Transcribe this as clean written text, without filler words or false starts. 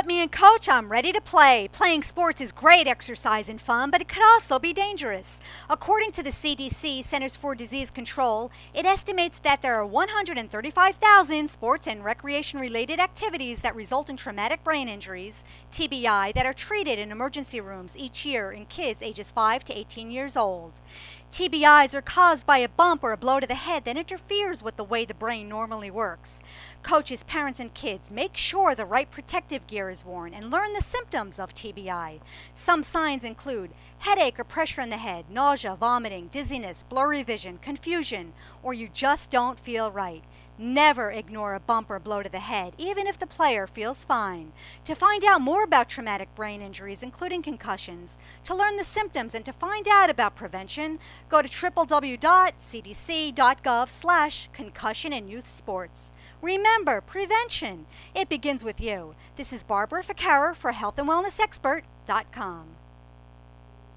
Put me in, coach. I'm ready to play. Playing sports is great exercise and fun, but it could also be dangerous. According to the CDC, Centers for Disease Control, it estimates that there are 135,000 sports and recreation-related activities that result in traumatic brain injuries, TBI, that are treated in emergency rooms each year in kids ages 5 to 18 years old. TBIs are caused by a bump or a blow to the head that interferes with the way the brain normally works. Coaches, parents, and kids, make sure the right protective gear is worn and learn the symptoms of TBI. Some signs include headache or pressure in the head, nausea, vomiting, dizziness, blurry vision, confusion, or you just don't feel right. Never ignore a bump or blow to the head, even if the player feels fine. To find out more about traumatic brain injuries, including concussions, to learn the symptoms and to find out about prevention, go to www.cdc.gov/concussion in youth sports. Remember, prevention. It begins with you. This is Barbara Ficarra for healthandwellnessexpert.com.